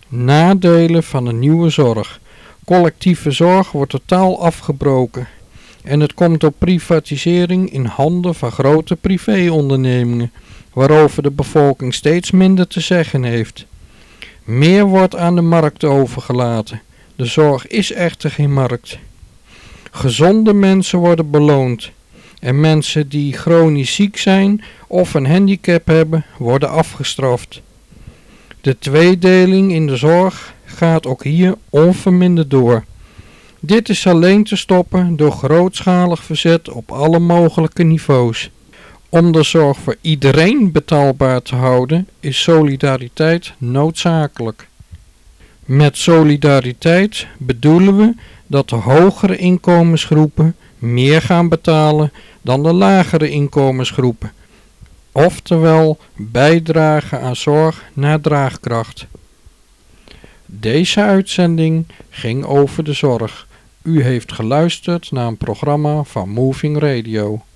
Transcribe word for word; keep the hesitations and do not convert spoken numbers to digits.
Nadelen van de nieuwe zorg. Collectieve zorg wordt totaal afgebroken. En het komt door privatisering in handen van grote privéondernemingen, waarover de bevolking steeds minder te zeggen heeft. Meer wordt aan de markt overgelaten. De zorg is echter geen markt. Gezonde mensen worden beloond. En mensen die chronisch ziek zijn of een handicap hebben, worden afgestraft. De tweedeling in de zorg gaat ook hier onverminderd door. Dit is alleen te stoppen door grootschalig verzet op alle mogelijke niveaus. Om de zorg voor iedereen betaalbaar te houden is solidariteit noodzakelijk. Met solidariteit bedoelen we dat de hogere inkomensgroepen meer gaan betalen dan de lagere inkomensgroepen. Oftewel bijdragen aan zorg naar draagkracht. Deze uitzending ging over de zorg. U heeft geluisterd naar een programma van Moving Radio.